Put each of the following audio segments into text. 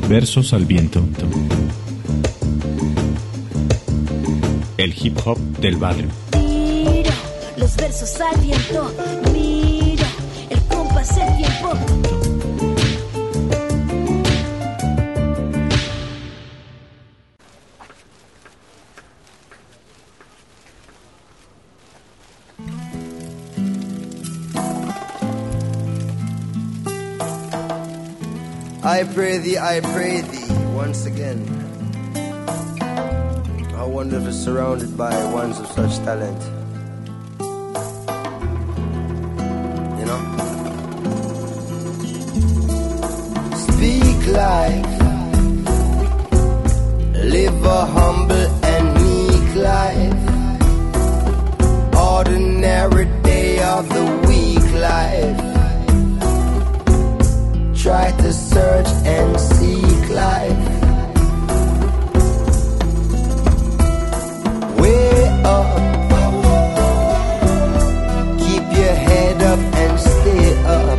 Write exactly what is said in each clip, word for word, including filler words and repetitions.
Versos al viento. El hip hop del barrio. Mira los versos al viento. Mira el compás del tiempo. I pray thee, I pray thee, once again. How wonderful, surrounded by ones of such talent. You know? Speak life, live a humble and meek life. Ordinary day of the week life. Try to search and seek life. Way up. Keep your head up and stay up.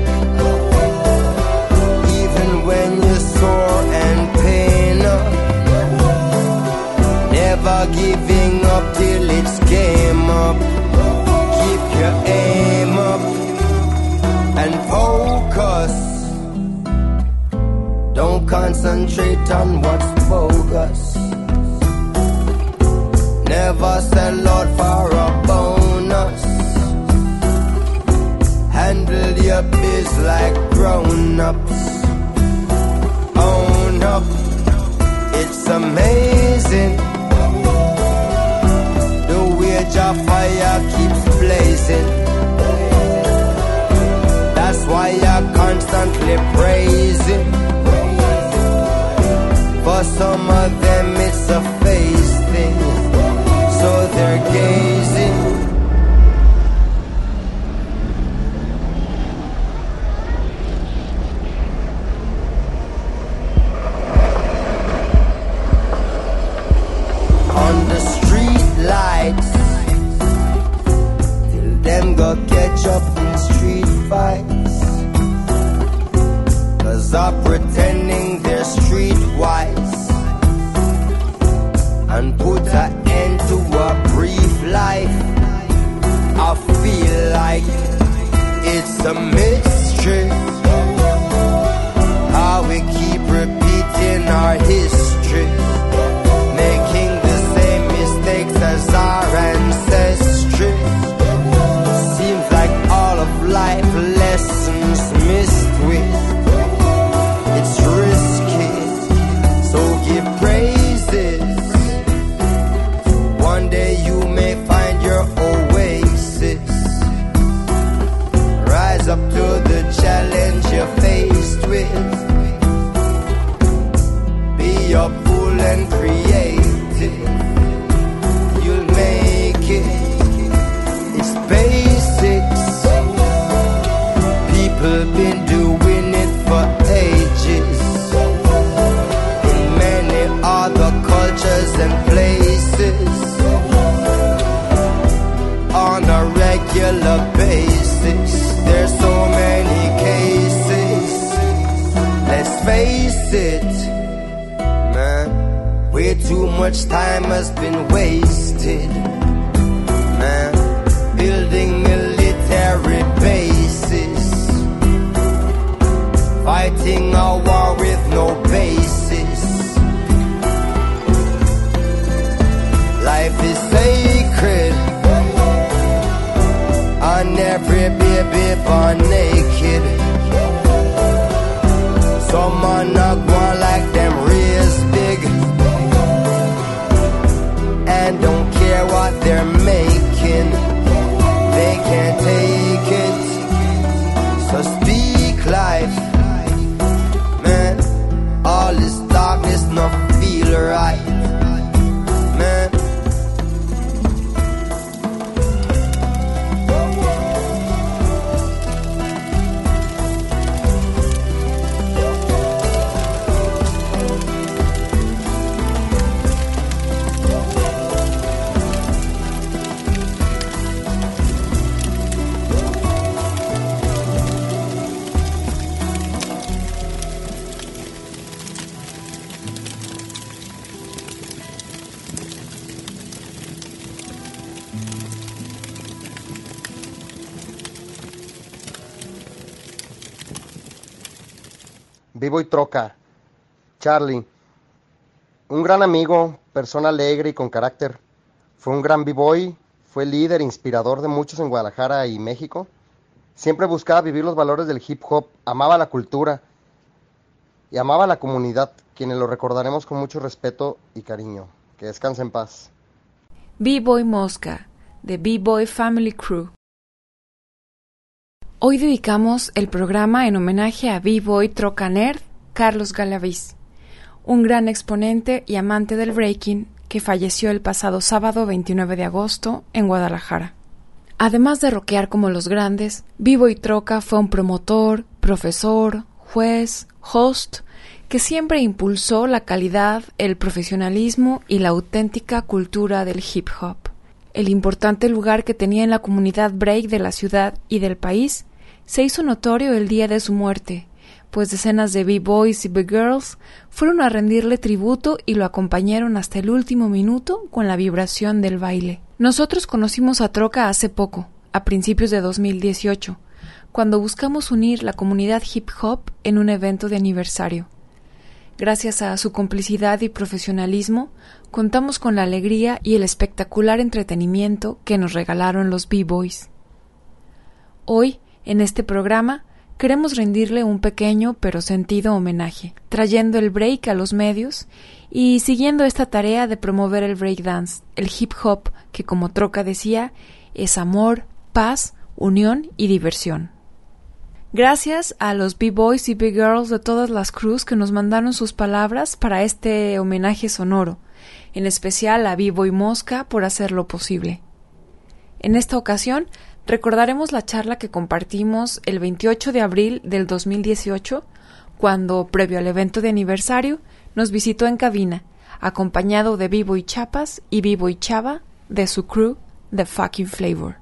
Even when you're sore and pain up. Never giving up till it's game up. Keep your aim up and focus. Don't concentrate on what's bogus. Never sell out for a bonus. Handle your biz like grown-ups. Own up. It's amazing the way your fire keeps blazing. That's why you're constantly praising. For some of them it's a face thing, so they're gazing. On the street lights, till them go catch up in street fights. Cause I'm pretending they're streetwise and put an end to a brief life. I feel like it's a mystery how we keep repeating our history, making the same mistakes as our ancestry. Seems like all of life lessons missed with. It's risky, so give praises. One day you may find your oasis. Rise up to the challenge you're faced with. Be your fool and creative. You'll make it. It's basics. People been doing it for ages in many other cultures and places on a regular basis. There's so many cases. Let's face it, man. Way too much time has been wasted, man. Building military bases, fighting a war with no basis. Life is sacred, and every baby born naked. Some are not one like them raised big, and don't care what they're making. They can't take it, so speak life. All this darkness not feel right, man. B-Boy Troca, Charlie, un gran amigo, persona alegre y con carácter. Fue un gran B-Boy, fue líder, inspirador de muchos en Guadalajara y México. Siempre buscaba vivir los valores del hip hop, amaba la cultura y amaba a la comunidad, quienes lo recordaremos con mucho respeto y cariño. Que descanse en paz. B-Boy Mosca, de B-Boy Family Crew. Hoy dedicamos el programa en homenaje a B-Boy Troca Nerd, Carlos Galaviz, un gran exponente y amante del breaking que falleció el pasado sábado veintinueve de agosto en Guadalajara. Además de rockear como los grandes, B-Boy Troca fue un promotor, profesor, juez, host, que siempre impulsó la calidad, el profesionalismo y la auténtica cultura del hip hop. El importante lugar que tenía en la comunidad break de la ciudad y del país se hizo notorio el día de su muerte, pues decenas de B-Boys y B-Girls fueron a rendirle tributo y lo acompañaron hasta el último minuto con la vibración del baile. Nosotros conocimos a Troca hace poco, a principios de dos mil dieciocho, cuando buscamos unir la comunidad hip hop en un evento de aniversario. Gracias a su complicidad y profesionalismo, contamos con la alegría y el espectacular entretenimiento que nos regalaron los B-Boys. Hoy, en este programa, queremos rendirle un pequeño pero sentido homenaje, trayendo el break a los medios y siguiendo esta tarea de promover el breakdance, el hip hop que, como Troca decía, es amor, paz, unión y diversión. Gracias a los B-Boys y B-Girls de todas las crews que nos mandaron sus palabras para este homenaje sonoro, en especial a B-Boy Mosca por hacerlo posible. En esta ocasión, recordaremos la charla que compartimos el veintiocho de abril del dos mil dieciocho, cuando, previo al evento de aniversario, nos visitó en cabina, acompañado de B-Boy Chapas y B-Boy Chava de su crew The Fucking Flavor.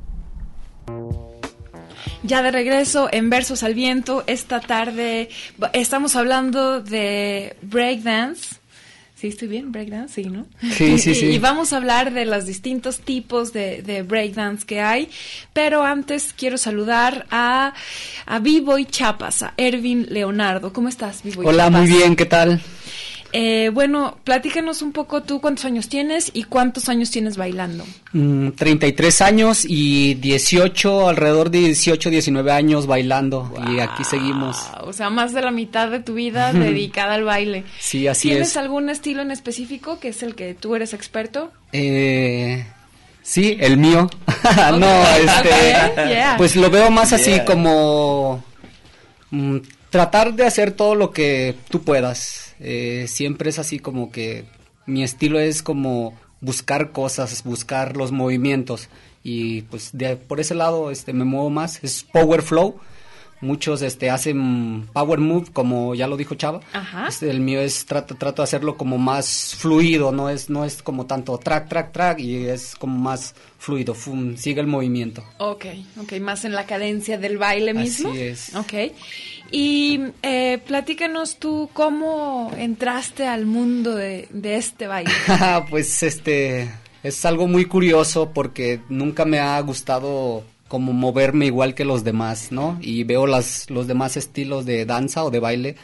Ya de regreso en Versos al Viento, esta tarde estamos hablando de breakdance. ¿Sí estoy bien? ¿Breakdance? Sí, ¿no? Sí, sí, sí. Y, y vamos a hablar de los distintos tipos de, de breakdance que hay, pero antes quiero saludar a, a B-Boy Chapas, a Ervin Leonardo. ¿Cómo estás, B-Boy Hola, Chapas? muy bien, ¿qué tal? Eh, bueno, platícanos un poco tú cuántos años tienes y cuántos años tienes bailando. Mm, treinta y tres años y dieciocho, alrededor de dieciocho, diecinueve años bailando. Wow. Y aquí seguimos. O sea, más de la mitad de tu vida dedicada al baile. Sí, así ¿Tienes es. ¿Tienes algún estilo en específico que es el que tú eres experto? Eh... Sí, el mío. Okay. No, este... Okay. Yeah. Pues lo veo más así yeah. como... Mm, tratar de hacer todo lo que tú puedas. Eh, siempre es así como que mi estilo es como buscar cosas, buscar los movimientos y pues de, por ese lado este me muevo más, es power flow. Muchos este hacen power move, como ya lo dijo Chava. Ajá. Este, el mío es trato trato de hacerlo como más fluido, no es no es como tanto track track track y es como más fluido, fum, sigue el movimiento. Okay, okay, más en la cadencia del baile mismo. Así es. Okay. Y eh, platícanos tú cómo entraste al mundo de, de este baile. Pues este es algo muy curioso porque nunca me ha gustado como moverme igual que los demás, ¿no? Y veo las los demás estilos de danza o de baile,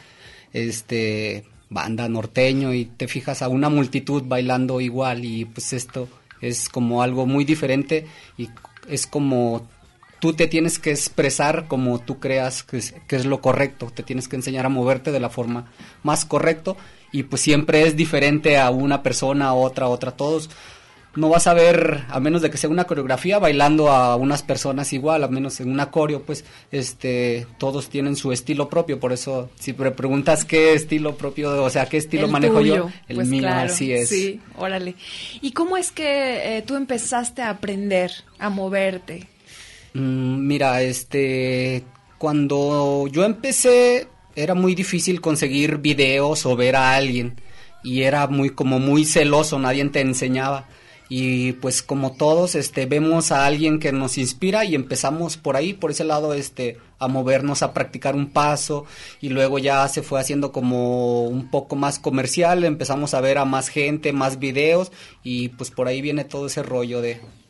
este banda norteño y te fijas a una multitud bailando igual y pues esto es como algo muy diferente y es como tú te tienes que expresar como tú creas que es, que es lo correcto, te tienes que enseñar a moverte de la forma más correcta y pues siempre es diferente a una persona, a otra, a otra, todos. No vas a ver, a menos de que sea una coreografía, bailando a unas personas igual, a menos en una coreo, pues, este, todos tienen su estilo propio, por eso, si me preguntas qué estilo propio, o sea, qué estilo el manejo tuyo, yo, el pues mío, claro, así es. Sí, órale. ¿Y cómo es que eh, tú empezaste a aprender a moverte? Mm, mira, este, cuando yo empecé, era muy difícil conseguir videos o ver a alguien, y era muy, como muy celoso, nadie te enseñaba. Y pues como todos, este, vemos a alguien que nos inspira y empezamos por ahí, por ese lado, este, a movernos, a practicar un paso y luego ya se fue haciendo como un poco más comercial, empezamos a ver a más gente, más videos y pues por ahí viene todo ese rollo de,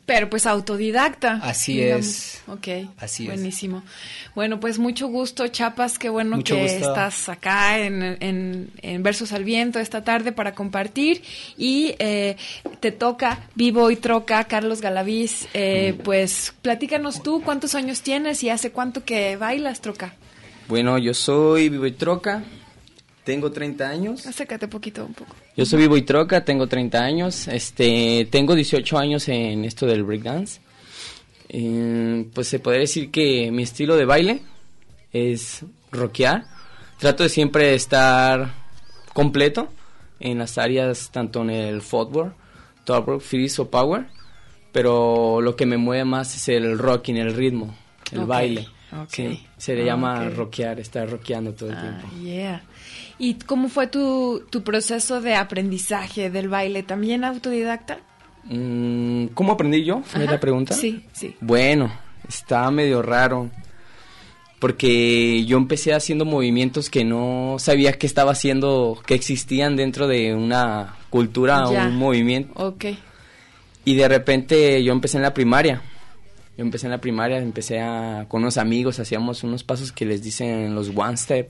Pero pues autodidacta. Así digamos. es. Ok, Así buenísimo. Es. Bueno, pues mucho gusto, Chapas, qué bueno mucho que gusto. estás acá en, en, en Versos al Viento esta tarde para compartir. Y eh, te toca Vivo y Troca, Carlos Galaviz. Eh, pues platícanos tú, ¿cuántos años tienes y hace cuánto que bailas, Troca? Bueno, yo soy Vivo y Troca, tengo treinta años. Acércate poquito, un poco. Yo soy Vivo y Troca, tengo treinta años, este, tengo dieciocho años en esto del breakdance. Eh, pues se podría decir que mi estilo de baile es rockear. Trato de siempre estar completo en las áreas, tanto en el footwork, top rock, freeze o power. Pero lo que me mueve más es el rocking, el ritmo, el Okay. baile. Okay. Sí, se le llama Okay. rockear, estar rockeando todo el Ah, tiempo. yeah. ¿Y cómo fue tu, tu proceso de aprendizaje del baile? ¿También autodidacta? Mm, ¿Cómo aprendí yo? ¿Fue Ajá. la pregunta? Sí, sí. Bueno, está medio raro. Porque yo empecé haciendo movimientos que no sabía que estaba haciendo, que existían dentro de una cultura o Ya. un movimiento. Ok. Y de repente yo empecé en la primaria. Yo empecé en la primaria, empecé a, con unos amigos, hacíamos unos pasos que les dicen los one step.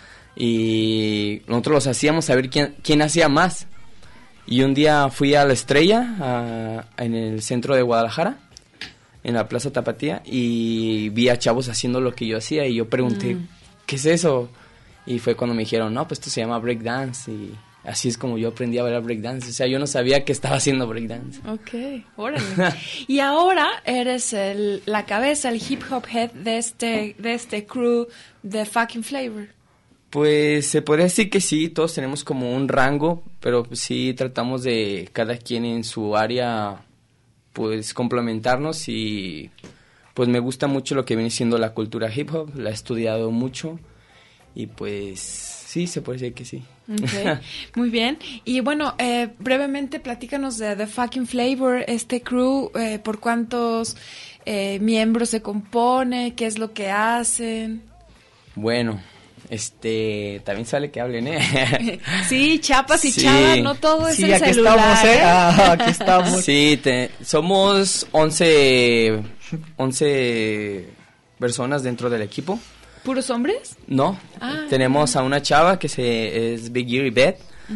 Y nosotros los hacíamos a ver quién, quién hacía más. Y un día fui a La Estrella, a, en el centro de Guadalajara, en la Plaza Tapatía, y vi a chavos haciendo lo que yo hacía. Y yo pregunté, Mm. ¿qué es eso? Y fue cuando me dijeron, no, pues esto se llama breakdance. Y así es como yo aprendí a bailar breakdance. O sea, yo no sabía que estaba haciendo breakdance. Ok, órale. Y ahora eres el, la cabeza, el hip hop head de este, de este crew de Fucking Flavor. Pues se podría decir que sí, todos tenemos como un rango, pero sí tratamos de cada quien en su área pues complementarnos y pues me gusta mucho lo que viene siendo la cultura hip hop, la he estudiado mucho y pues sí, se puede decir que sí. Okay, muy bien. Y bueno, eh, brevemente platícanos de The Fucking Flavor, este crew, eh, por cuántos eh, miembros se compone, qué es lo que hacen. Bueno, este, también sale que hablen, ¿eh? Sí, chapas y Sí. chavas, no todo es Sí, el aquí celular. estamos, ¿eh? ¿eh? Ah, aquí estamos. Sí, te- somos once, once personas dentro del equipo. ¿Puros hombres? No, Ah, tenemos a una chava que se, es Big Ear Beth.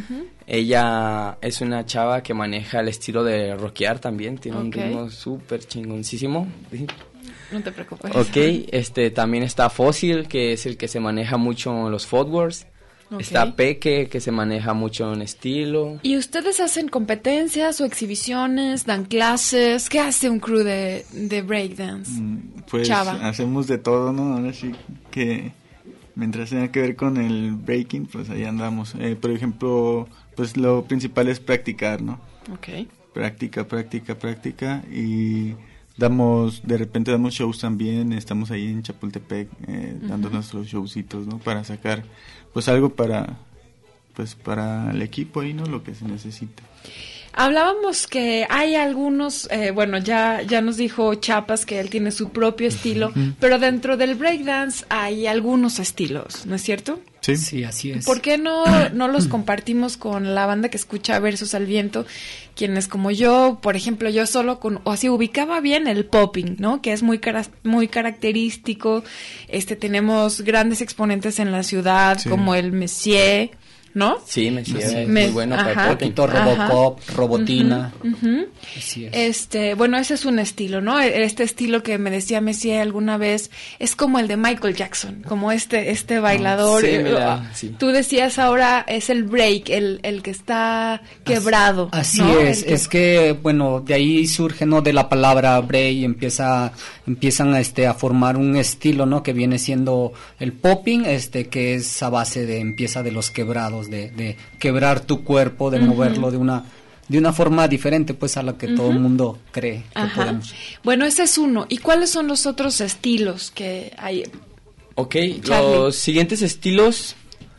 Ella es una chava que maneja el estilo de rockear también, tiene un Ok. ritmo súper chingoncísimo. No te preocupes. Ok, este, también está Fossil, que es el que se maneja mucho en los footworks. Ok. Está Peque, que se maneja mucho en estilo. ¿Y ustedes hacen competencias o exhibiciones, dan clases? ¿Qué hace un crew de, de breakdance? Mm, Pues Chava. hacemos de todo, ¿no? Ahora sí que mientras tenga que ver con el breaking, pues ahí andamos. Eh, por ejemplo, pues lo principal es practicar, ¿no? Ok. Práctica, práctica, práctica y damos, de repente damos shows también, estamos ahí en Chapultepec eh, dando nuestros showcitos, ¿no? Para sacar pues algo para pues para el equipo ahí, ¿no? Lo que se necesita. Hablábamos que hay algunos, eh, bueno, ya, ya nos dijo Chapas que él tiene su propio estilo, pero dentro del breakdance hay algunos estilos, ¿no es cierto? Sí. Sí, así es. ¿Por qué no, no los compartimos con la banda que escucha Versos al Viento? Quienes como yo, por ejemplo, yo solo con, o así ubicaba bien el popping, ¿no? Que es muy cara- muy característico. Este, tenemos grandes exponentes en la ciudad, Sí. como el Messier, ¿no? Sí, me sigue, es Me- muy bueno para ajá. el popping. Poquito Robocop, Robotina. Ujú. Así es. Este, bueno, ese es un estilo, ¿no? Este estilo que me decía Messier alguna vez es como el de Michael Jackson, como este, este bailador. sí, Eh, mira, sí. Tú decías ahora es el break, el, el que está quebrado. Así ¿no? es, El que- es que, bueno, de ahí surge, ¿no? De la palabra break y empieza, empiezan a, este, a formar un estilo, ¿no? Que viene siendo el popping, este, que es a base de, empieza de los quebrados, de, de quebrar tu cuerpo, de moverlo de una, de una forma diferente, pues, a la que todo el mundo cree que Ajá. podemos. Bueno, ese es uno. ¿Y cuáles son los otros estilos que hay? Ok, Charlie. los siguientes estilos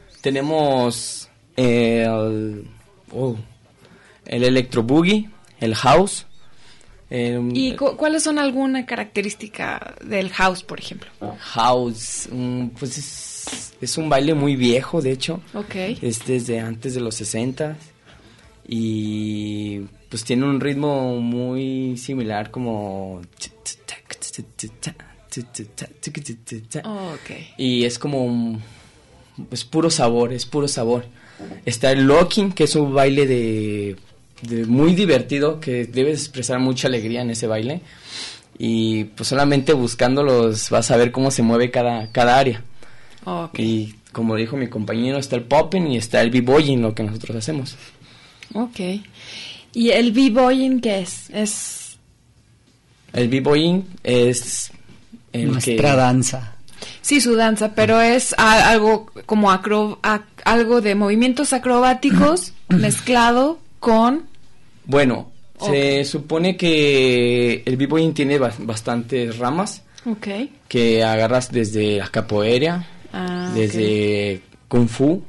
tenemos el, oh, el electro boogie, el house. em, ¿Y cu- cuáles son alguna característica del house, por ejemplo? house, mm, pues es, es un baile muy viejo, de hecho. Ok. Es desde antes de los sesenta y pues tiene un ritmo muy similar como... Oh, okay. Y es como un, es puro sabor, es puro sabor. Está el locking, que es un baile de, de muy divertido, que debes expresar mucha alegría en ese baile. Y pues solamente buscándolos vas a ver cómo se mueve cada, cada área. Okay. Y como dijo mi compañero, está el popping y está el b-boying, lo que nosotros hacemos. Ok. ¿Y el b-boying qué es? Es... El b-boying es... El Nuestra que... danza. Sí, su danza, pero es a, algo como acro, a, algo de movimientos acrobáticos mezclado con... Bueno, okay. se supone que el b-boying tiene ba- bastantes ramas. Okay. Que agarras desde la capoeira, ah, desde okay. kung fu,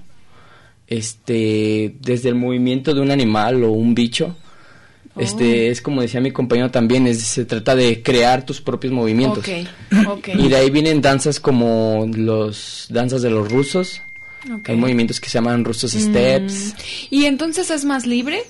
este, desde el movimiento de un animal o un bicho. Oh. Este, es como decía mi compañero también, es, se trata de crear tus propios movimientos. Okay. Okay. Y de ahí vienen danzas como los danzas de los rusos. Okay. Hay movimientos que se llaman rusos mm. steps. ¿Y entonces es más libre?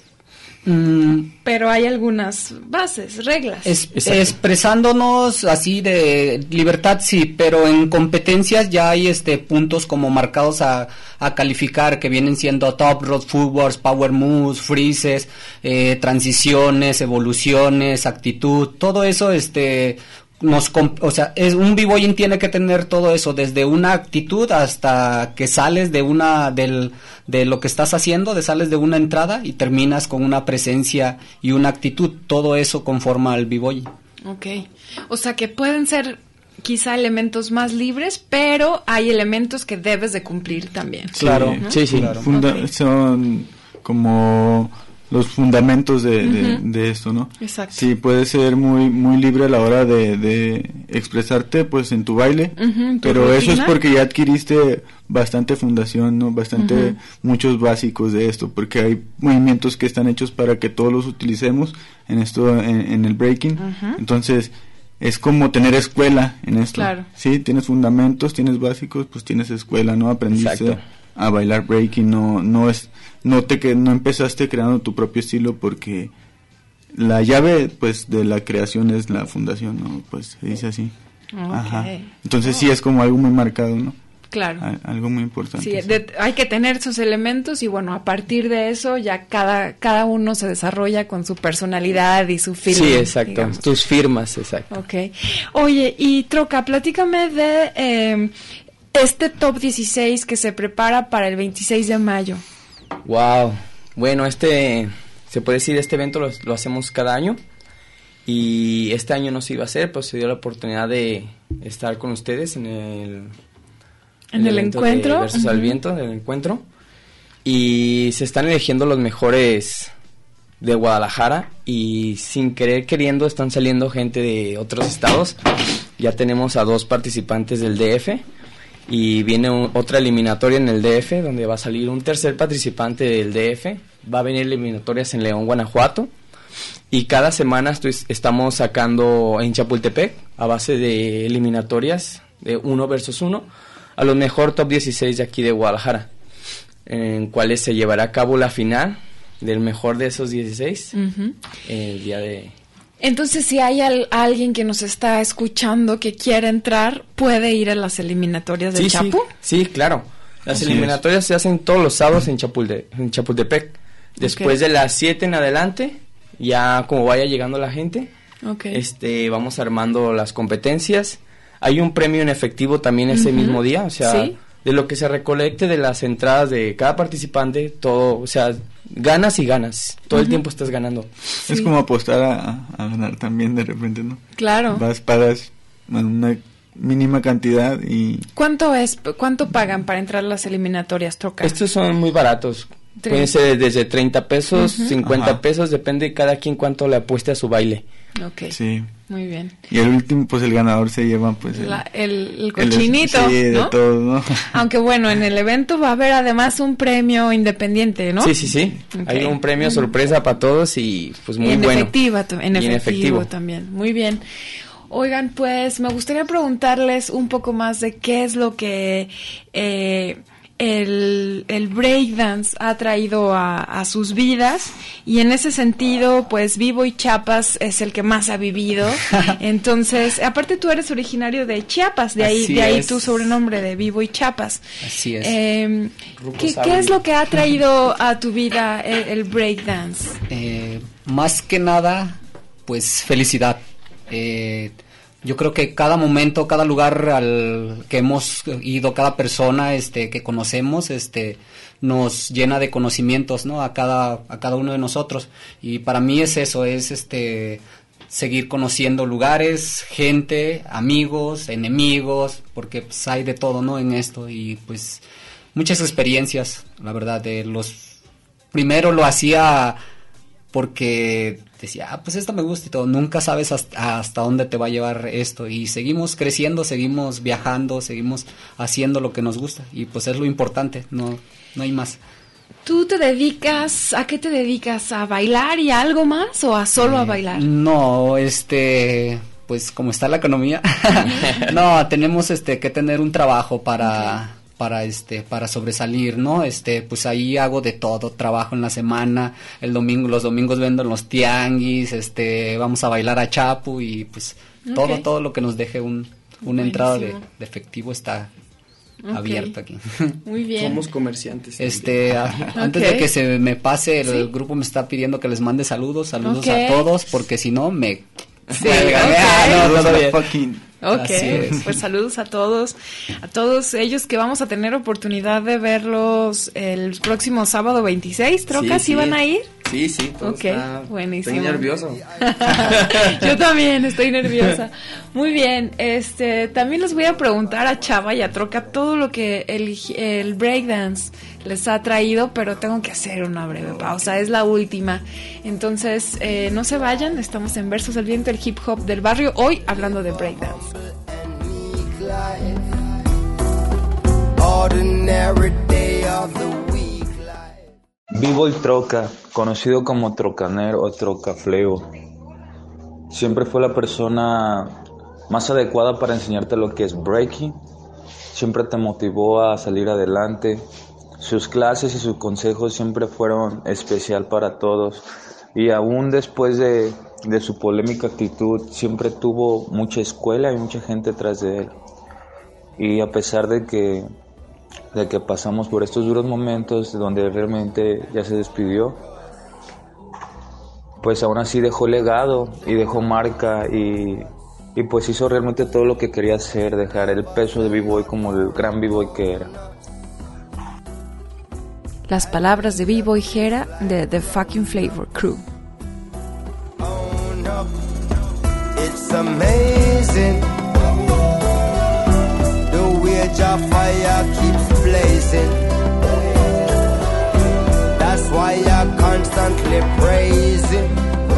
Mm. Pero hay algunas bases, reglas. Es, expresándonos así de libertad, sí, pero en competencias ya hay este puntos como marcados a, a calificar, que vienen siendo top road footworks, power moves, freezes, eh, transiciones, evoluciones, actitud, todo eso este nos comp- o sea, es un b-boying tiene que tener todo eso, desde una actitud hasta que sales de una del de lo que estás haciendo, de sales de una entrada y terminas con una presencia y una actitud, todo eso conforma al b-boying. Okay. O sea, que pueden ser quizá elementos más libres, pero hay elementos que debes de cumplir también. Claro, ¿no? sí, sí, claro. Funda- okay. Son como los fundamentos de, uh-huh. de, de esto, ¿no? Exacto. Sí, puedes ser muy muy libre a la hora de, de expresarte, pues, en tu baile, uh-huh, pero rutina. Eso es porque ya adquiriste bastante fundación, ¿no? Bastante, uh-huh. muchos básicos de esto, porque hay movimientos que están hechos para que todos los utilicemos en esto, en, en el breaking, uh-huh. entonces es como tener escuela en esto, claro. Sí, tienes fundamentos, tienes básicos, pues tienes escuela, ¿no? Aprendiste Exacto. a bailar breaking, no no es no te que no empezaste creando tu propio estilo, porque la llave pues de la creación es la fundación, ¿no? Pues se dice así. Okay. Ajá. Entonces oh. sí es como algo muy marcado, ¿no? Claro. A- algo muy importante. Sí, de, hay que tener esos elementos y bueno, a partir de eso ya cada cada uno se desarrolla con su personalidad y su firma. Sí, exacto. Digamos. Tus firmas, exacto. Okay. Oye, y Troca, platícame de eh, este top dieciséis que se prepara para el veintiséis de mayo. Wow, bueno, este, se puede decir, este evento lo, lo hacemos cada año y este año no se iba a hacer, pues se dio la oportunidad de estar con ustedes en el, en el, el encuentro, de Versos uh-huh. al Viento, del encuentro, y se están eligiendo los mejores de Guadalajara y sin querer queriendo están saliendo gente de otros estados. Ya tenemos a dos participantes del D F. Y viene un, otra eliminatoria en el D F, donde va a salir un tercer participante del D F. Va a venir eliminatorias en León, Guanajuato. Y cada semana estoy, estamos sacando en Chapultepec, a base de eliminatorias, de uno versus uno, a los mejor top dieciséis de aquí de Guadalajara, en cuales se llevará a cabo la final del mejor de esos dieciséis, uh-huh. el día de... Entonces, si hay al, alguien que nos está escuchando que quiera entrar, ¿puede ir a las eliminatorias del sí, Chapu? Sí, sí, claro. Las Así eliminatorias es. se hacen todos los sábados en, Chapulte, en Chapultepec. Después okay. de las siete en adelante, ya como vaya llegando la gente, okay. este, vamos armando las competencias. Hay un premio en efectivo también ese uh-huh. mismo día, o sea, ¿sí? de lo que se recolecte de las entradas de cada participante, todo, o sea... ganas y ganas, todo uh-huh. el tiempo estás ganando. Sí. Es como apostar a, a ganar también de repente, ¿no? Claro. Vas, pagas una mínima cantidad y... ¿Cuánto es, cuánto pagan para entrar a las eliminatorias, Troca? Estos son muy baratos, ¿treinta? Pueden ser desde treinta pesos, uh-huh. cincuenta Ajá. pesos, depende de cada quien cuánto le apueste a su baile. Ok, sí. Muy bien. Y el último, pues el ganador se lleva pues el, La, el, el cochinito, el, sí, de ¿no? todo, ¿no? Aunque bueno, en el evento va a haber además un premio independiente, ¿no? Sí, sí, sí. Okay. Hay un premio sorpresa para todos y pues muy y en bueno. Efectiva, en, y efectivo en efectivo también. Muy bien. Oigan, pues me gustaría preguntarles un poco más de qué es lo que eh, el, el breakdance ha traído a, a sus vidas, y en ese sentido, pues B-Boy Chiapas es el que más ha vivido. Entonces, aparte tú eres originario de Chiapas, de ahí, Así de ahí es. tu sobrenombre de B-Boy Chiapas. Así es. Eh, ¿qué, ¿Qué es lo que ha traído a tu vida el, el breakdance? Eh, más que nada, pues felicidad. Eh, yo creo que cada momento, cada lugar al que hemos ido, cada persona este que conocemos, este nos llena de conocimientos, ¿no? A cada a cada uno de nosotros. Y para mí es eso, es este seguir conociendo lugares, gente, amigos, enemigos, porque pues hay de todo, ¿no? En esto, y pues muchas experiencias, la verdad. De los primero lo hacía porque decía, ah, pues esto me gusta y todo. Nunca sabes hasta, hasta dónde te va a llevar esto, y seguimos creciendo, seguimos viajando, seguimos haciendo lo que nos gusta, y pues es lo importante, no, no hay más. ¿Tú te dedicas, a qué te dedicas? ¿A bailar y a algo más, o a solo Eh, a bailar? No, este, pues como está la economía, no, tenemos este que tener un trabajo para... Okay. para este para sobresalir, ¿no? Este, pues ahí hago de todo, trabajo en la semana, el domingo, los domingos vendo en los tianguis, este, vamos a bailar a Chapu, y pues okay. todo todo lo que nos deje un una entrada de, de efectivo está okay. abierto aquí. Muy bien. Somos comerciantes. Este, a, antes okay. de que se me pase, el ¿sí? grupo me está pidiendo que les mande saludos, saludos okay. a todos, porque si no me sí, okay. ah, no, todo bien. Ok, pues saludos a todos, a todos ellos que vamos a tener oportunidad de verlos el próximo sábado veintiséis, ¿Trocas sí, sí. van a ir? Sí, sí, todo okay, está... buenísimo. Estoy nervioso. Yo también estoy nerviosa. Muy bien, este, también les voy a preguntar a Chava y a Troca todo lo que el, el breakdance les ha traído, pero tengo que hacer una breve pausa, es la última. Entonces, eh, no se vayan, estamos en Versos del Viento, el hip hop del barrio, hoy hablando de breakdance. B-Boy Troca, conocido como Trocaner o Trocafleo, siempre fue la persona más adecuada para enseñarte lo que es breaking. Siempre te motivó a salir adelante. Sus clases y sus consejos siempre fueron especial para todos, y aún después de, de su polémica actitud siempre tuvo mucha escuela y mucha gente tras de él. Y a pesar de que, de que pasamos por estos duros momentos donde realmente ya se despidió, pues aún así dejó legado y dejó marca, y, y pues hizo realmente todo lo que quería hacer, dejar el peso de B-Boy como el gran B-Boy que era. Las palabras de B-Boy Jera de The Fucking Flavor Crew. Oh no, it's amazing the way your fire keeps blazing. That's why you're constantly praising.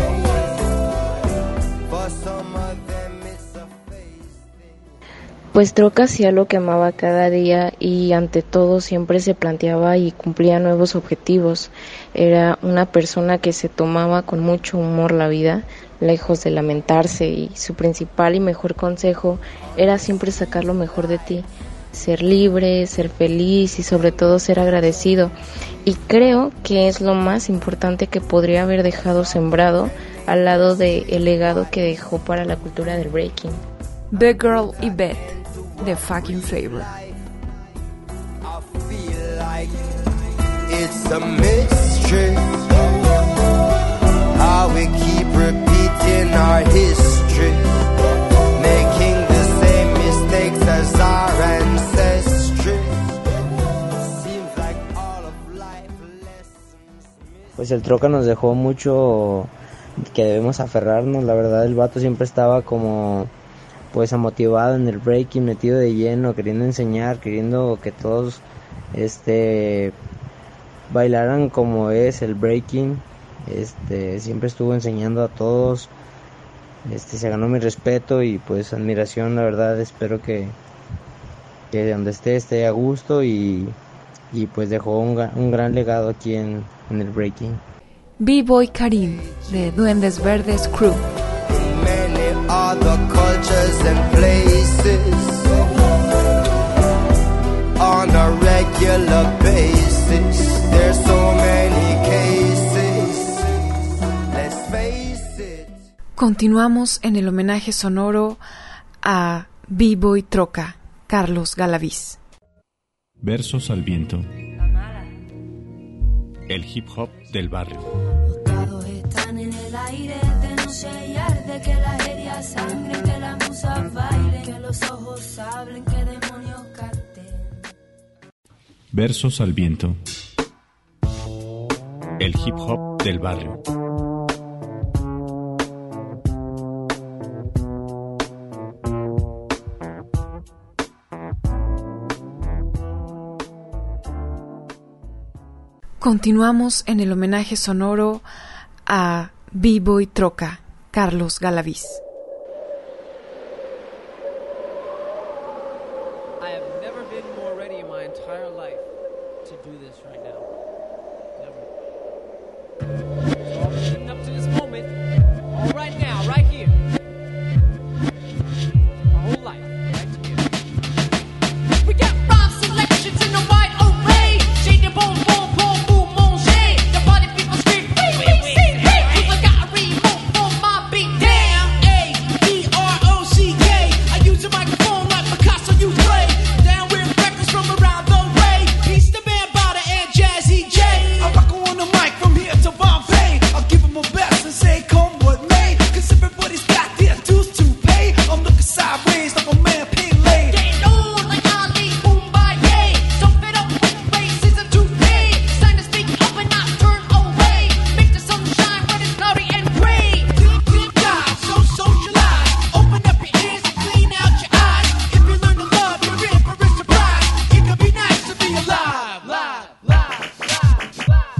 For some of them it's a Pues Troca hacía lo que amaba cada día, y ante todo siempre se planteaba y cumplía nuevos objetivos. Era una persona que se tomaba con mucho humor la vida, lejos de lamentarse, y su principal y mejor consejo era siempre sacar lo mejor de ti, ser libre, ser feliz y sobre todo ser agradecido. Y creo que es lo más importante que podría haber dejado sembrado al lado del legado que dejó para la cultura del breaking. The Girl Yvette, The Fucking Flavor. I feel like it's a mystery how we keep repeating our history, making the same mistakes as our ancestry. Seems like all of life lessons. Pues el Troca nos dejó mucho que debemos aferrarnos. La verdad, el vato siempre estaba como pues motivado en el breaking, metido de lleno, queriendo enseñar, queriendo que todos este bailaran como es el breaking. Este siempre estuvo enseñando a todos. Este se ganó mi respeto y pues admiración, la verdad. Espero que que donde esté esté a gusto, y y pues dejó un, un gran legado aquí en, en el breaking. B-Boy Karim de Duendes Verdes Crew. Other cultures and places on a regular the basics. There's so many cases. Let's face it. Continuamos en el homenaje sonoro a B-Boy Troca, Carlos Galaviz. Versos al viento. El hip hop del barrio. Los dados están en el aire, de noche y arde, que la herida sangre, que la musa baile, que los ojos hablen, que demonios canten. Versos al viento. El hip hop del barrio. Continuamos en el homenaje sonoro a B-Boy Troca, Carlos Galaviz. I have never been more ready in my entire life to do this right now. Never. So I'm leading up to this moment, all right now, right here. My whole life, right here. We got rhyme selections in a wide array. Shaded boom, boom, boom, boom, manger. The party people scream, wait, wait, wait, wait. Cause I got a remote for my beat. Damn, A, E R O C K. I use a microphone like Picasso used clay. Down with records from around the way. Peace to Band Bada and Jazzy J. I rock on the mic from here to Bombay. I'll give them my best and say come what may. Cause everybody's got their dues to pay. I'm looking sideways like a man pin laid. Getting on like Ali Boombaye. Dump it up with races and toupee. Sign to speak up and not turn away. Make the sun shine when it's cloudy and gray. Deep, deep dive, so socialize. Open up your ears and clean out your eyes. If you learn to love, you're in for a surprise. It could be nice to be alive. Live, live, live, live.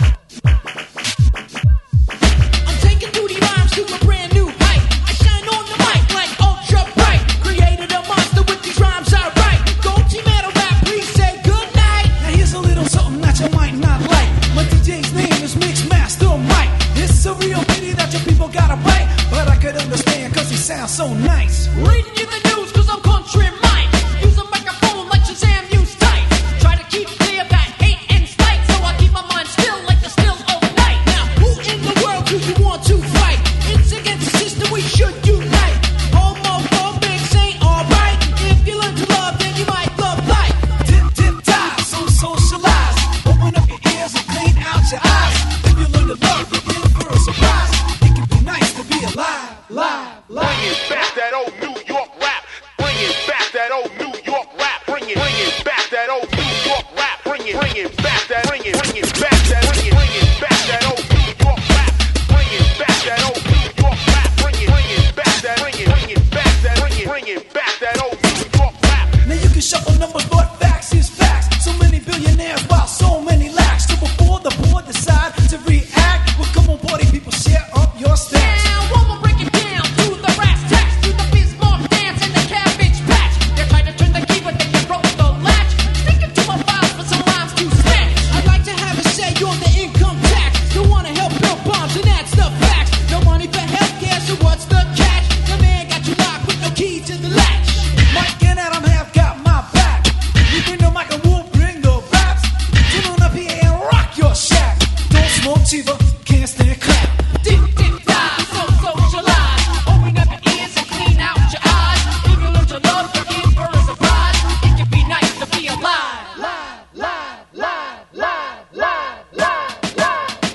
I'm taking duty rhymes to a brand new height. I shine on the mic like ultra bright. Created a monster with these rhymes I write. Go team metal rap, please say good night. Now here's a little something that you might not like. My D J's name is Mixmaster Mike. It's a real pity that your people gotta bite, but I could understand cause he sounds so nice. Reading you the news cause I'm country Mike. Use a microphone like Shazam used tight. Try to keep clear that hate and spite, so I keep my mind still like the still of night. Now who in the world do you want to fight? It's against the system, we should unite. Homophobics ain't alright. If you learn to love, then you might love life. Tip, tip, dive, so socialize. Open up your ears and clean out your eyes. If you learn to love, you're in for a surprise. It can be nice to be alive, live, live. Bring it back that old New York rap. Bring it back that old New York rap. Bring it, bring it back that old New York rap. Bring it, bring it back that, bring it, bring it back that, bring it, bring it back that old New York rap. Bring it back that old New York rap. Bring it, bring it back that, bring it, bring it back that, bring it, bring it back that old New York rap. Now you can shuffle numbers, but facts is facts. So many billionaires while so many lacks. So before the board decide to react, well come on party people, share up your stacks. Now I'ma break it down to the brass tacks, to the Bismarck dance and the Cabbage Patch. They're trying to turn the key, but they can broke the latch. Sticking to my files for some rhymes to snatch. I'd like to have a say on the income tax. Don't wanna help build bombs, and that's the facts. No money for healthcare, so what's the catch? The man got you locked with no key to the latch. Mike and Adam have got my back. You bring the mic and we'll bring the raps. Turn on up here and rock your shack. Don't smoke cheaper, can't stand clap. Dip, dip, dive, so socialize. Open up your ears and clean out your eyes. If you learn to love, you're in for a surprise. It can be nice to be alive. Live, live, live, live, live, live, live,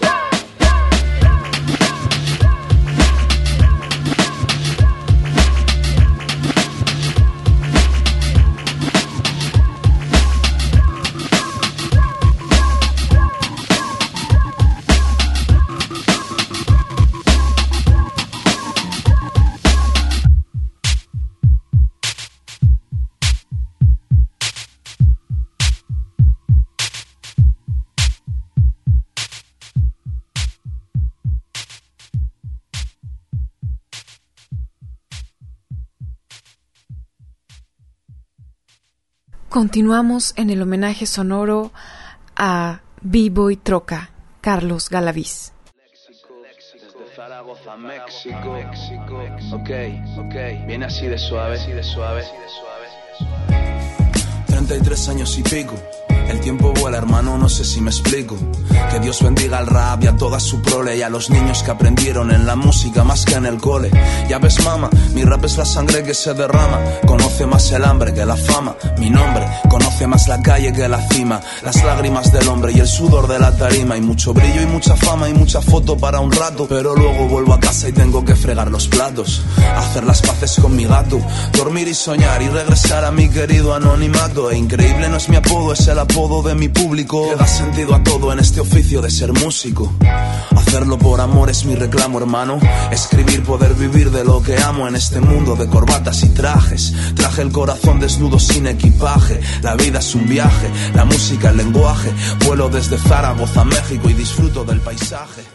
Continuamos en el homenaje sonoro a B-Boy Troca, Carlos Galaviz. Desde Zaragoza, México. Ok, ok, viene así de suave, así de suave. treinta y tres años y pico, El tiempo vuela, hermano, no sé si me explico. Que Dios bendiga al rap y a toda su prole, y a los niños que aprendieron en la música más que en el cole. Ya ves, mama, mi rap es la sangre que se derrama. Conoce más el hambre que la fama. Mi nombre conoce más la calle que la cima. Las lágrimas del hombre y el sudor de la tarima. Y mucho brillo y mucha fama y mucha foto para un rato, pero luego vuelvo a casa y tengo que fregar los platos, hacer las paces con mi gato, dormir y soñar y regresar a mi querido anonimato. E increíble no es mi apodo, es el apodo de mi público, que da sentido a todo en este oficio de ser músico. Hacerlo por amor es mi reclamo, hermano. Escribir, poder vivir de lo que amo en este mundo de corbatas y trajes. Traje el corazón desnudo sin equipaje. La vida es un viaje, la música el lenguaje. Vuelo desde Zaragoza a México y disfruto del paisaje.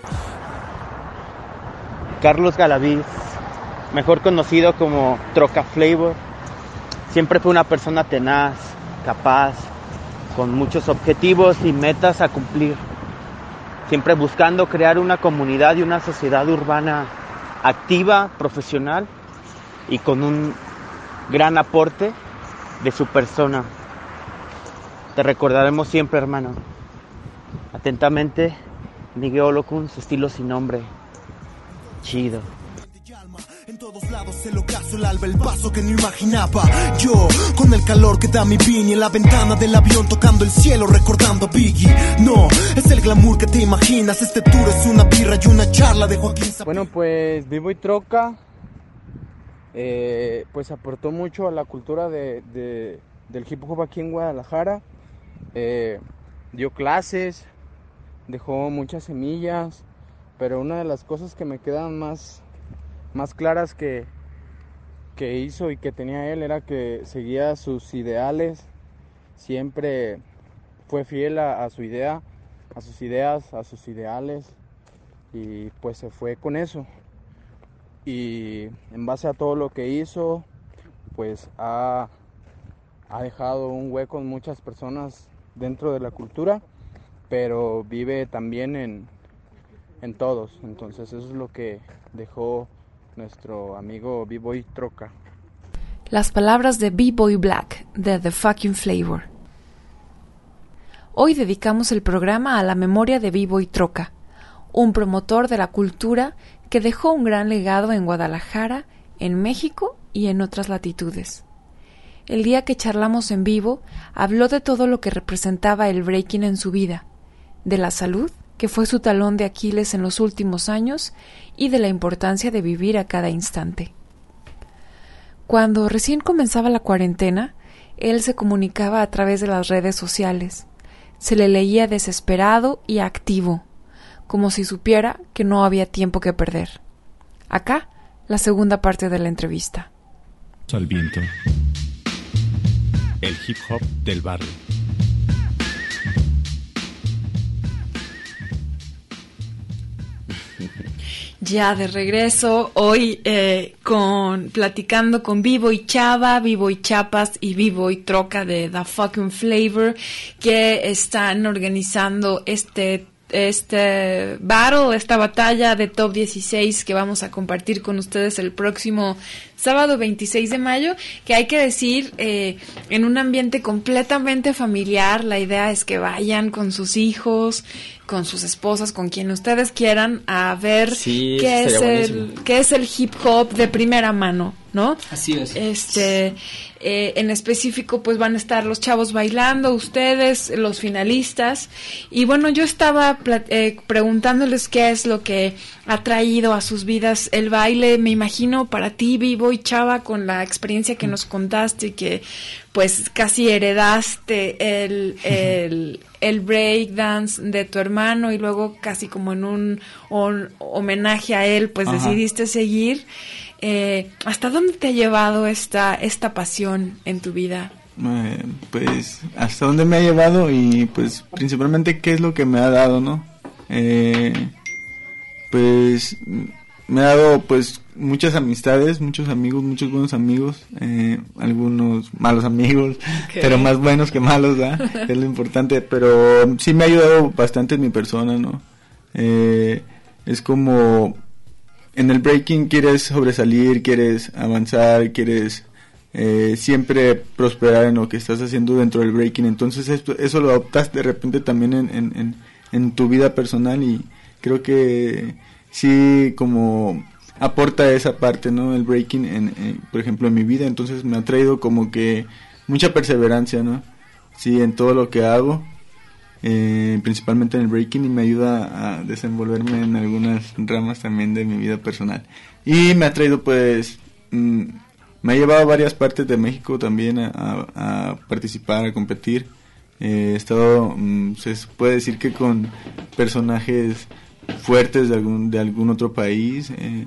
Carlos Galaviz, mejor conocido como Troca Flavor, siempre fue una persona tenaz, capaz, con muchos objetivos y metas a cumplir, siempre buscando crear una comunidad y una sociedad urbana activa, profesional y con un gran aporte de su persona. Te recordaremos siempre, hermano. Atentamente, Miguel Olokun, su estilo sin nombre. Chido. En todos lados el ocaso, el alba, el paso que no imaginaba. Yo, con el calor que da mi Vini en la ventana del avión, tocando el cielo, recordando a Biggie. No, es el glamour que te imaginas. Este tour es una birra y una charla de Joaquín Sabina. Bueno, pues B-Boy Troca eh, pues aportó mucho a la cultura de, de, del hip hop aquí en Guadalajara. Eh, dio clases, dejó muchas semillas, pero una de las cosas que me quedan más más claras que, que hizo y que tenía él era que seguía sus ideales, siempre fue fiel a, a su idea, a sus ideas, a sus ideales, y pues se fue con eso. Y en base a todo lo que hizo, pues ha, ha dejado un hueco en muchas personas dentro de la cultura, pero vive también en, en todos. Entonces eso es lo que dejó nuestro amigo B-Boy Troca. Las palabras de B-Boy Black, de The Fucking Flavor. Hoy dedicamos el programa a la memoria de B-Boy Troca, un promotor de la cultura que dejó un gran legado en Guadalajara, en México y en otras latitudes. El día que charlamos en vivo, habló de todo lo que representaba el breaking en su vida, de la salud, que fue su talón de Aquiles en los últimos años, y de la importancia de vivir a cada instante. Cuando recién comenzaba la cuarentena, él se comunicaba a través de las redes sociales. Se le leía desesperado y activo, como si supiera que no había tiempo que perder. Acá, la segunda parte de la entrevista. Al viento. El hip hop del barrio. Ya de regreso, hoy eh, con platicando con B-Boy Chava, B-Boy Chapas y B-Boy Troca de The Fucking Flavor, que están organizando este este battle, esta batalla de Top dieciséis que vamos a compartir con ustedes el próximo sábado veintiséis de mayo, que hay que decir eh, en un ambiente completamente familiar. La idea es que vayan con sus hijos, con sus esposas, con quien ustedes quieran, a ver sí, qué es el qué es el hip hop de primera mano, ¿no? Así es. Este, eh, en específico, pues van a estar los chavos bailando, ustedes, los finalistas. Y bueno, yo estaba eh, preguntándoles qué es lo que ha traído a sus vidas el baile. Me imagino para ti, B-Boy Chava, con la experiencia que nos contaste, que pues casi heredaste el, el, el breakdance de tu hermano y luego casi como en un, un homenaje a él, pues Ajá. decidiste seguir. Eh, ¿Hasta dónde te ha llevado esta, esta pasión en tu vida? Eh, pues hasta dónde me ha llevado y pues principalmente qué es lo que me ha dado, ¿no? Eh, pues me ha dado pues muchas amistades, muchos amigos, muchos buenos amigos, eh, algunos malos amigos, okay. pero más buenos que malos, ¿verdad? Es lo importante, pero sí me ha ayudado bastante en mi persona, ¿no? Eh, es como en el breaking quieres sobresalir, quieres avanzar, quieres eh, siempre prosperar en lo que estás haciendo dentro del breaking. Entonces esto, eso lo adoptas de repente también en, en, en, en tu vida personal, y creo que sí como aporta esa parte, ¿no? El breaking, en, en, por ejemplo, en mi vida. Entonces me ha traído como que mucha perseverancia, ¿no? Sí, en todo lo que hago, eh, principalmente en el breaking, y me ayuda a desenvolverme en algunas ramas también de mi vida personal. Y me ha traído, pues, mmm, me ha llevado a varias partes de México también a, a, a participar, a competir. Eh, he estado, mmm, se puede decir que con personajes fuertes de algún de algún otro país, eh,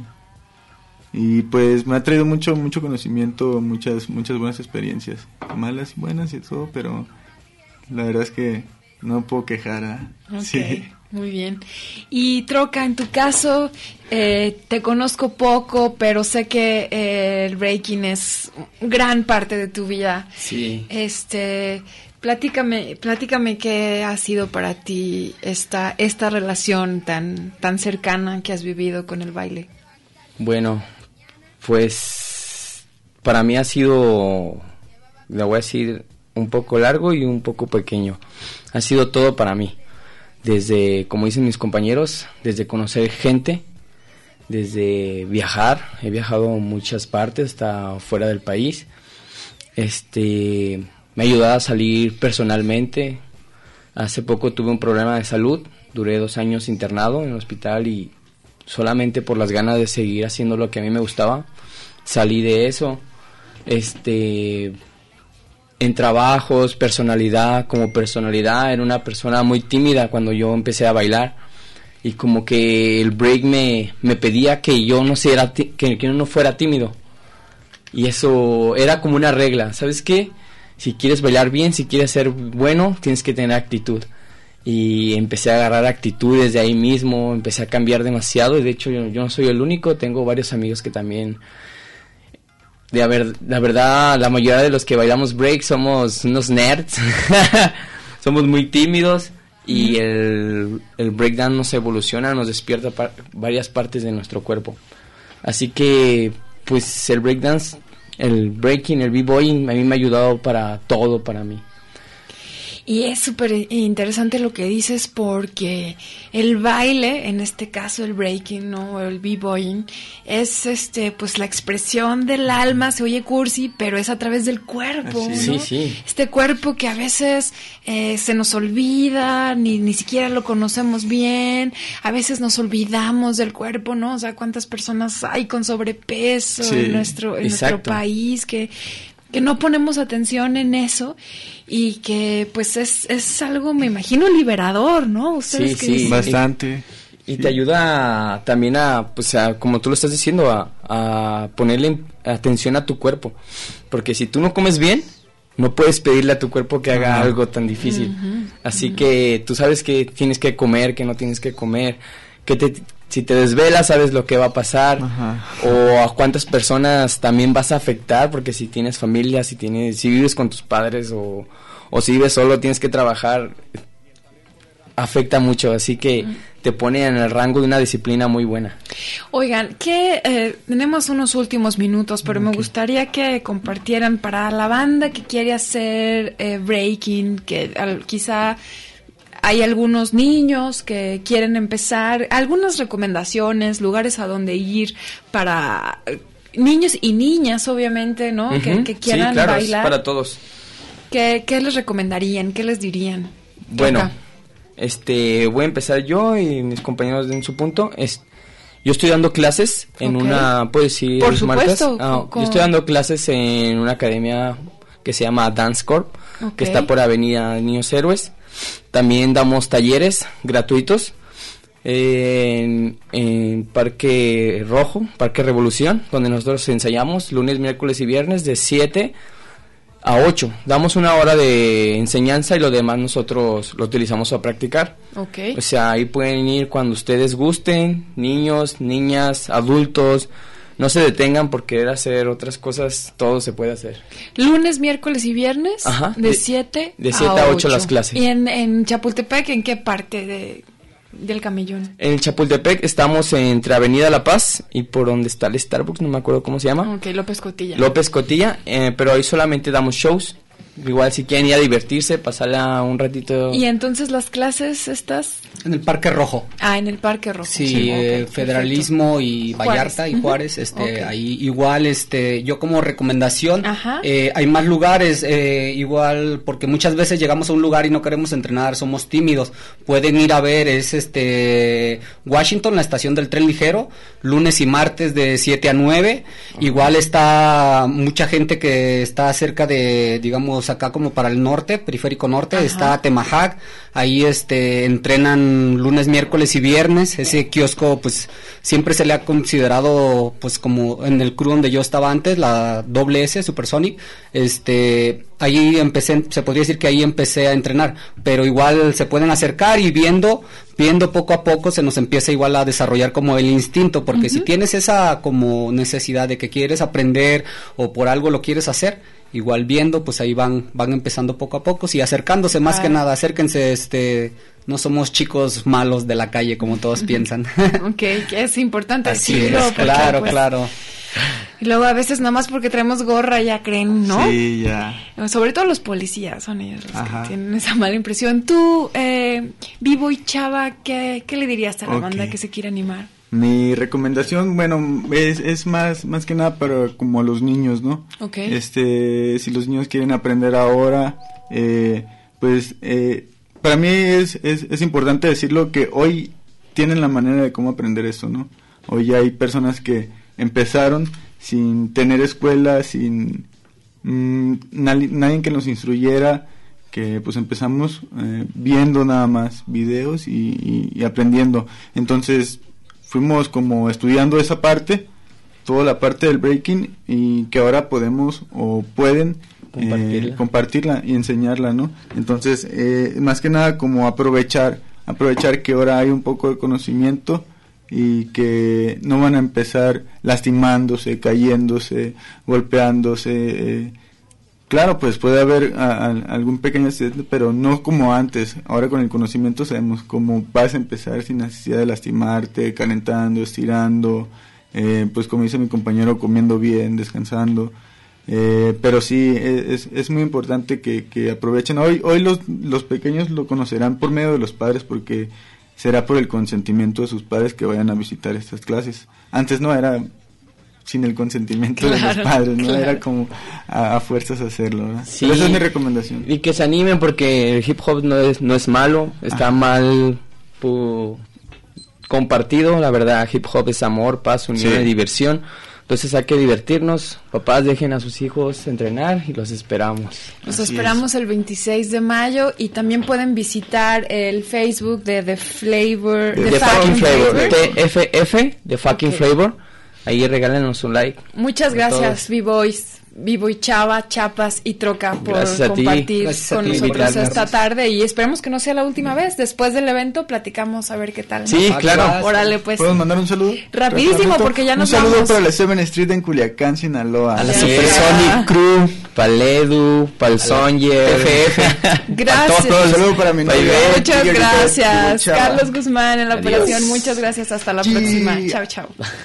y pues me ha traído mucho mucho conocimiento, muchas muchas buenas experiencias, malas y buenas y todo, pero la verdad es que no puedo quejar. ¿eh? Okay, sí. Muy bien. Y Troca, en tu caso, eh, te conozco poco, pero sé que eh, el breaking es gran parte de tu vida. Sí. Este, platícame, platícame qué ha sido para ti esta esta relación tan tan cercana que has vivido con el baile. Bueno, pues para mí ha sido, le voy a decir, un poco largo y un poco pequeño. Ha sido todo para mí. Desde, como dicen mis compañeros, desde conocer gente, desde viajar. He viajado a muchas partes, hasta fuera del país. Este, me ha ayudado a salir personalmente. Hace poco tuve un problema de salud. Duré dos años internado en el hospital y solamente por las ganas de seguir haciendo lo que a mí me gustaba, salí de eso. Este... En trabajos, personalidad, como personalidad, era una persona muy tímida cuando yo empecé a bailar, y como que el break me, me pedía que yo no sea, que, que yo no fuera tímido, y eso era como una regla. ¿Sabes qué? Si quieres bailar bien, si quieres ser bueno, tienes que tener actitud. Y empecé a agarrar actitud desde ahí mismo, empecé a cambiar demasiado, y de hecho yo, yo no soy el único, tengo varios amigos que también... De haber, la verdad, la mayoría de los que bailamos break somos unos nerds, somos muy tímidos, y el, el breakdance nos evoluciona, nos despierta par- varias partes de nuestro cuerpo. Así que, pues, el breakdance, el breaking, el b-boying, a mí me ha ayudado para todo, para mí. Y es súper interesante lo que dices, porque el baile, en este caso el breaking, ¿no? El b-boying, es este pues la expresión del alma. Se oye cursi, pero es a través del cuerpo, ¿no? Sí, sí. Este cuerpo que a veces eh, se nos olvida, ni, ni siquiera lo conocemos bien. A veces nos olvidamos del cuerpo, ¿no? O sea, cuántas personas hay con sobrepeso Sí, en nuestro, en nuestro exacto. país que... que no ponemos atención en eso, y que pues es, es algo, me imagino, liberador, ¿no? Ustedes Sí, que sí, dicen. Bastante. Y, y te ayuda a- también a, pues a, como tú lo estás diciendo, a, a ponerle atención a tu cuerpo. Porque si tú no comes bien, no puedes pedirle a tu cuerpo que haga Ajá. algo tan difícil. Ujú, Así ujú. que tú sabes que tienes que comer, que no tienes que comer, que te... Si te desvelas, sabes lo que va a pasar. Ajá. O a cuántas personas también vas a afectar, porque si tienes familia, si tienes, si vives con tus padres, o, o si vives solo, tienes que trabajar, afecta mucho. Así que te pone en el rango de una disciplina muy buena. Oigan, que eh, tenemos unos últimos minutos, pero me gustaría que compartieran para la banda que quiere hacer eh, breaking, que al- quizá hay algunos niños que quieren empezar, algunas recomendaciones, lugares a donde ir para eh, niños y niñas, obviamente, ¿no? Que, Ujú. que quieran sí, claro, es bailar. para todos. ¿Qué, ¿Qué les recomendarían? ¿Qué les dirían? Bueno, Toca. este, voy a empezar yo y mis compañeros en su punto. Es, yo estoy dando clases en Ok. una, ¿puedo decir Por marcas? supuesto, Ah, con- yo estoy dando clases en una academia que se llama Dance Corp, Ok. que está por Avenida Niños Héroes. También damos talleres gratuitos en, en Parque Rojo, Parque Revolución, donde nosotros ensayamos lunes, miércoles y viernes de siete a ocho. Damos una hora de enseñanza y lo demás nosotros lo utilizamos a practicar. Ok. O sea, ahí pueden ir cuando ustedes gusten, niños, niñas, adultos. No se detengan por querer hacer otras cosas, todo se puede hacer. Lunes, miércoles y viernes, Ajá, de de- siete de siete a ocho las clases. ¿Y en, en Chapultepec, en qué parte de, del Camellón? En Chapultepec estamos entre Avenida La Paz y por donde está el Starbucks, no me acuerdo cómo se llama. Ok, López Cotilla. López Cotilla, eh, pero ahí solamente damos shows. Igual si quieren ir a divertirse, pasarla un ratito. ¿Y entonces las clases estás? En el Parque Rojo. Ah, en el Parque Rojo. Sí, sí eh, okay, Federalismo perfecto. y Vallarta Juárez. y Juárez, uh-huh. este, okay. Ahí igual, este, yo como recomendación, eh, hay más lugares, eh, igual, porque muchas veces llegamos a un lugar y no queremos entrenar, somos tímidos, pueden ir a ver, es este, Washington, la estación del tren ligero, lunes y martes de siete a nueve, uh-huh. Igual está mucha gente que está cerca de, digamos, acá como para el norte, periférico norte, uh-huh. Está Temajac, ahí este, entrenan lunes, miércoles y viernes. Ese kiosco pues siempre se le ha considerado pues como en el crew donde yo estaba antes, la doble S, Supersonic, este, ahí empecé, se podría decir que ahí empecé a entrenar, pero igual se pueden acercar y viendo, viendo poco a poco se nos empieza igual a desarrollar como el instinto, porque uh-huh. Si tienes esa como necesidad de que quieres aprender o por algo lo quieres hacer, igual viendo, pues ahí van van empezando poco a poco, y acercándose más ah. que nada, acérquense, este, no somos chicos malos de la calle como todos piensan. Ok, que es importante Así decirlo. es, porque, claro, pues, claro. Y luego a veces nada más porque traemos gorra ya creen, ¿no? Sí, ya. Sobre todo los policías son ellos los Ajá. que tienen esa mala impresión. Tú, eh, Vivo y Chava, ¿qué, qué le dirías a la okay. banda que se quiere animar? Mi recomendación, bueno, es, es más más que nada para como los niños, ¿no? Okay. Este, si los niños quieren aprender ahora, eh, pues eh, para mí es, es es importante decirlo que hoy tienen la manera de cómo aprender eso, ¿no? Hoy ya hay personas que empezaron sin tener escuela, sin mmm, nadie, nadie que nos instruyera, que pues empezamos eh, viendo nada más videos y, y, y aprendiendo. Entonces fuimos como estudiando esa parte, toda la parte del breaking, y que ahora podemos o pueden compartirla, eh, compartirla y enseñarla, ¿no? Entonces, eh, más que nada como aprovechar, aprovechar que ahora hay un poco de conocimiento y que no van a empezar lastimándose, cayéndose, golpeándose. Eh, claro, pues puede haber a, a, algún pequeño accidente, pero no como antes. Ahora con el conocimiento sabemos cómo vas a empezar sin necesidad de lastimarte, calentando, estirando, eh, pues como dice mi compañero, comiendo bien, descansando. Eh, pero sí, es, es muy importante que, que aprovechen. Hoy hoy los, los pequeños lo conocerán por medio de los padres, porque será por el consentimiento de sus padres que vayan a visitar estas clases. Antes no era sin el consentimiento claro, de los padres, ¿no? Claro. Era como a, a fuerzas hacerlo, ¿verdad? Sí, pero esa es mi recomendación. Y que se animen, porque el hip hop no es, no es malo, está Ajá. mal pu- compartido, la verdad, hip hop es amor, paz, unión sí. y diversión. Entonces hay que divertirnos, papás dejen a sus hijos entrenar y los esperamos. Los Así esperamos es. El veintiséis de mayo, y también pueden visitar el Facebook de The Flavor, The, The, the Fucking Flavor, T F F, The Fucking okay. Flavor, ahí regálenos un like. Muchas gracias, B-Boys, B-Boy Chava, Chapas y Troca por compartir con nosotros esta tarde, y esperemos que no sea la última vez. Después del evento platicamos a ver qué tal. Sí, ¿no? claro. Órale, pues. ¿Podemos mandar un saludo? Rapidísimo, porque ya nos Un saludo vamos. para la Seven Street en Culiacán, Sinaloa. A la Supersonic Crew, para el Edu, para el Sonyer, F F. Gracias. Un saludo para mi novia. Muchas gracias. Carlos Guzmán en la Adiós. Operación. Muchas gracias. Hasta la G. próxima. Chao, chao.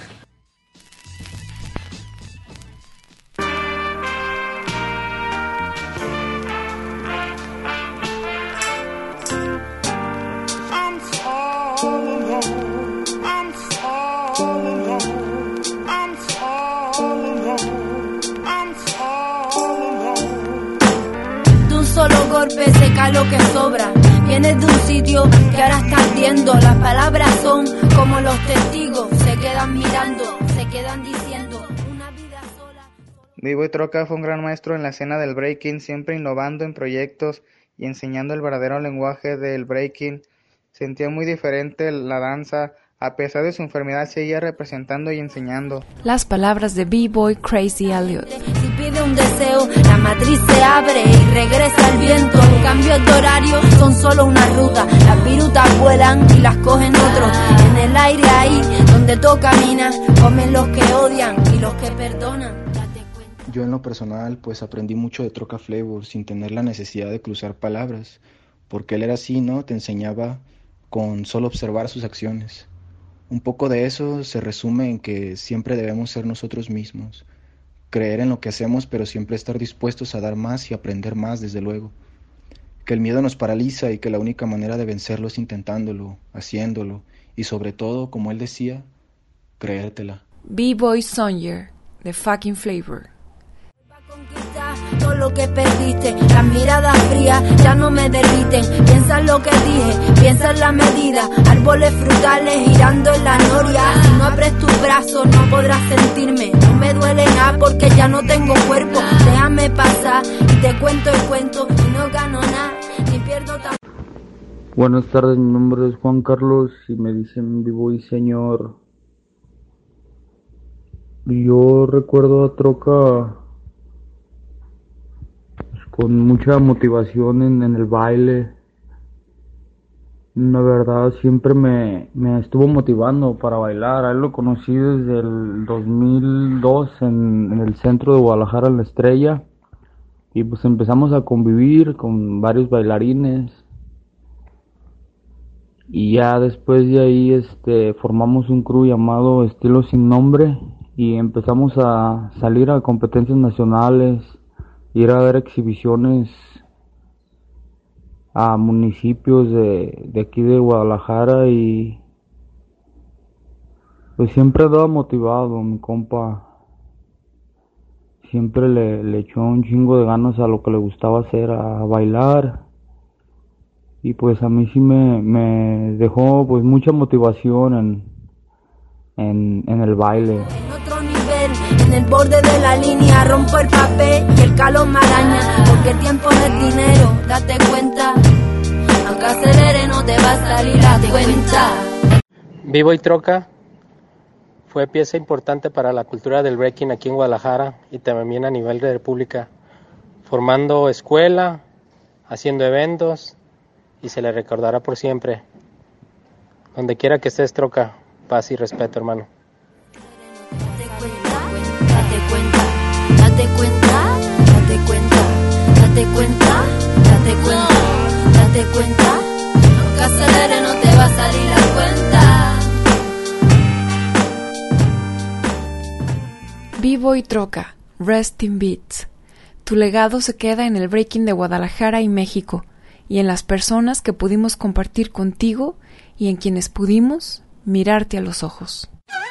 Solo golpe seca lo que sobra. Vienes de un sitio que ahora estás viendo. Las palabras son como los testigos. Se quedan mirando, se quedan diciendo una vida sola. B-Boy Troca fue un gran maestro en la escena del breaking, siempre innovando en proyectos y enseñando el verdadero lenguaje del breaking. Sentía muy diferente la danza. A pesar de su enfermedad, seguía representando y enseñando. Las palabras de B-Boy Crazy Elliot. Si pide un deseo, la matriz se abre y regresa el viento. Los cambios de horario son solo una ruta. Las virutas vuelan y las cogen otros. En el aire ahí, donde tú caminas, comen los que odian y los que perdonan. Yo en lo personal, pues aprendí mucho de Troca Flavor sin tener la necesidad de cruzar palabras. Porque él era así, ¿no? Te enseñaba con solo observar sus acciones. Un poco de eso se resume en que siempre debemos ser nosotros mismos, creer en lo que hacemos, pero siempre estar dispuestos a dar más y aprender más, desde luego. Que el miedo nos paraliza y que la única manera de vencerlo es intentándolo, haciéndolo y sobre todo, como él decía, creértela. B-Boy Sonyer, The Fucking Flavor. Todo lo que perdiste, las miradas frías ya no me derriten. Piensa en lo que dije, piensa en la medida. Árboles frutales girando en la noria. Si no abres tus brazos no podrás sentirme. No me duele nada porque ya no tengo cuerpo. Déjame pasar y te cuento el cuento. Y no gano nada, ni pierdo tan... Buenas tardes, mi nombre es Juan Carlos y me dicen B-Boy Señor. Yo recuerdo a Troca con mucha motivación en, en el baile. La verdad siempre me, me estuvo motivando para bailar. A él lo conocí desde el dos mil dos en, en el centro de Guadalajara, en La Estrella, y pues empezamos a convivir con varios bailarines y ya después de ahí este formamos un crew llamado Estilo Sin Nombre y empezamos a salir a competencias nacionales, ir a dar exhibiciones a municipios de, de aquí de Guadalajara y pues siempre andaba motivado, mi compa. Siempre le, le echó un chingo de ganas a lo que le gustaba hacer, a bailar. Y pues a mí sí me, me dejó pues mucha motivación en, en, en el baile. En el borde de la línea rompo el papel y el calor me araña. Porque tiempo no es dinero, date cuenta. Aunque acelere no te va a salir la cuenta. B-Boy Troca fue pieza importante para la cultura del breaking aquí en Guadalajara y también a nivel de república, formando escuela, haciendo eventos y se le recordará por siempre. Donde quiera que estés, Troca, paz y respeto, hermano. Date cuenta, date cuenta, date cuenta, date cuenta, date cuenta, aunque acelere no te va a salir la cuenta. B-Boy Troca, Rest in Beats. Tu legado se queda en el breaking de Guadalajara y México, y en las personas que pudimos compartir contigo y en quienes pudimos mirarte a los ojos.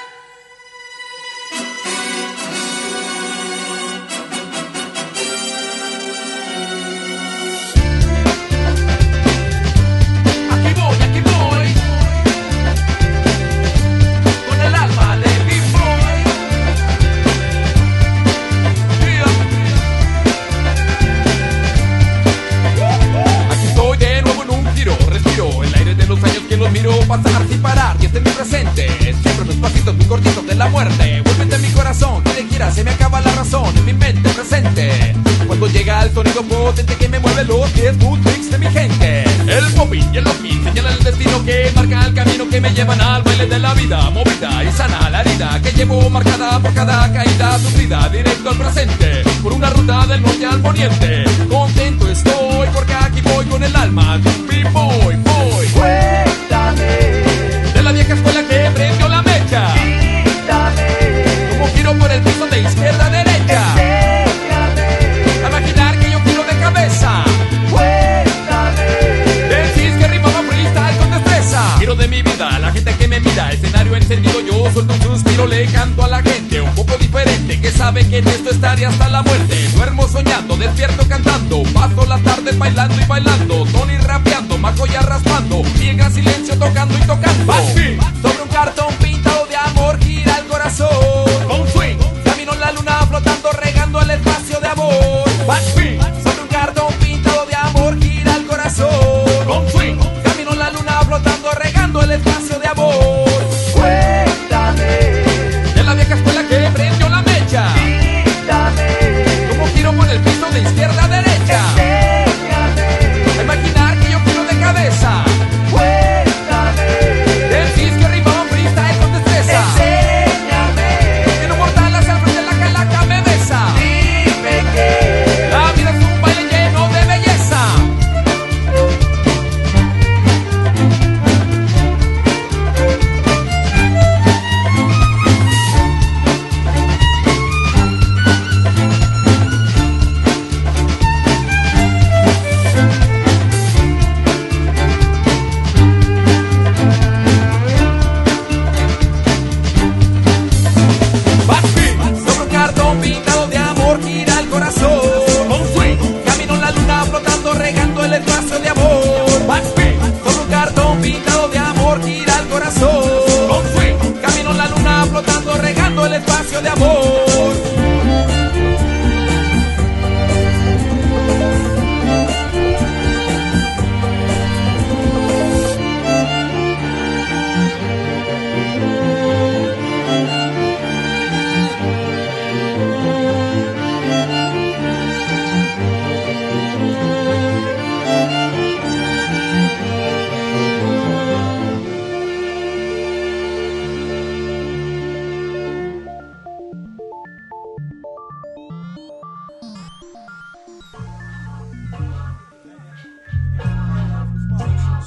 Pasar sin parar, y este es mi presente. Siempre unos pasitos muy cortitos de la muerte. Vuélvete a mi corazón, donde quiera se me acaba la razón. En mi mente presente, cuando llega el sonido potente que me mueve los pies, mood tricks de mi gente. El popping y el locking señalan el destino que marca el camino que me llevan al baile de la vida. Movida y sana la herida que llevo marcada por cada caída sufrida. Directo al presente, por una ruta del norte al poniente. Contento estoy porque aquí voy con el alma de un B-Boy, boy. De la vieja escuela que prendió la mecha. Quítame. Como giro por el piso de izquierda a derecha. Enséñame. A imaginar que yo giro de cabeza. Cuéntame. Decís que rimaba freestyle con destreza. Giro de mi vida, la gente que me mira. Escenario encendido, yo suelto un suspiro. Le canto a la gente un poco diferente, que sabe que en esto estaré hasta la muerte. Duermo soñando, despierto cantando. Paso las tardes bailando y bailando. Tony rapeando, Macoya raspando. Y en gran silencio tocando y tocando. Backbeat. Sobre un cartón pintado de amor gira el corazón. Con swing, camino en la luna flotando, regando el espacio de amor. Backbeat. Sobre un cartón pintado de amor gira el corazón. Con swing, camino en la luna flotando, regando el espacio de amor. Cuéntame. De la vieja escuela que prendió la mecha. Quítame. Como giro por el piso de izquierda a derecha. Enséñame. A imaginar que yo giro de cabeza. Cuéntame. Decís que rimaba freestyle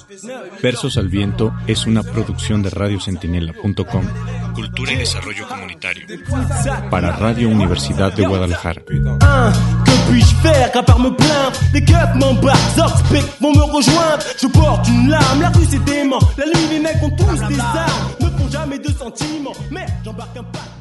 Versos al Viento es una producción de radio centinela punto com, Cultura y Desarrollo Comunitario, para Radio Universidad de Guadalajara. Que puis-je faire à part me plaindre? Les keufs m'embarquent, Zorspec vont me rejoindre. Je porte une larme, la rue c'est dément. La nuit les mecs ont tous des armes, ne font jamais de sentiments. Merde, j'embarque un pack.